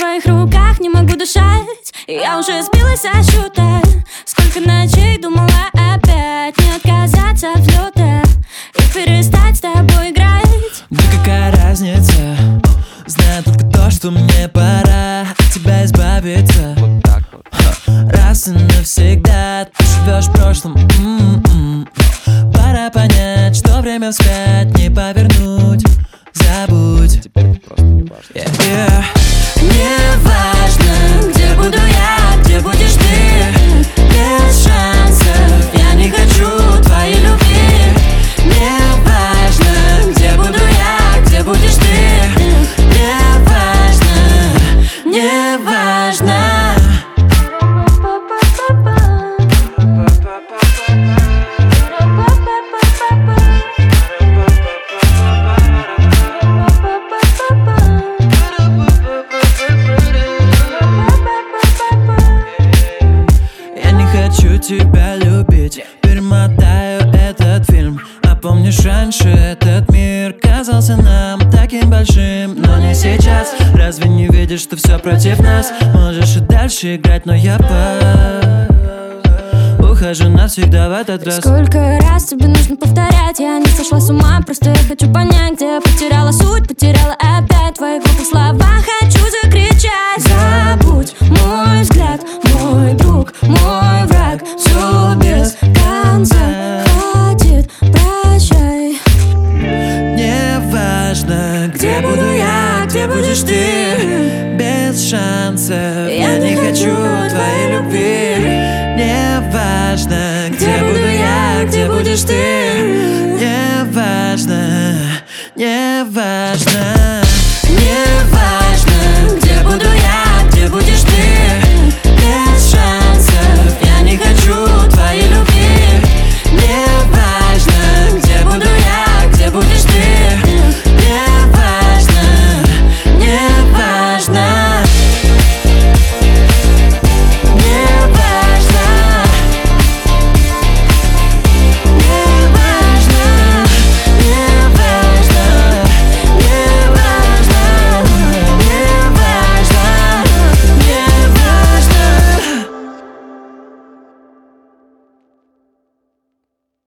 твоих руках не могу дышать. Я уже сбилась со счета. Сколько ночей думала опять не отказаться от взлета и перестать с тобой играть. Да какая разница? Знаю только то, что мне пора от тебя избавиться. Вот так вот. Раз и навсегда ты живешь в прошлом. Пора понять, что время вспять не повернуть. Забудь. Теперь это просто не важно. Не важно, где буду я, где будешь ты. Без шансов я не хочу твоей любви. Не важно, где буду я, где будешь ты. Не важно, не важно. Хочу тебя любить, перемотаю этот фильм. А помнишь, раньше этот мир казался нам таким большим, но не сейчас. Разве не видишь, что все против нас? Можешь и дальше играть, но я ухожу навсегда в этот раз. Сколько раз тебе нужно повторять? Я не сошла с ума, просто я хочу понять, где я потеряла суть, потеряла опять. В твоих глупых словах хочу закричать. Забудь мой взгляд, мой друг, мой враг. Все без конца, хватит, прощай. Не важно, где буду я, где будешь ты. Без шансов я не хочу твоей любви. Не важно, где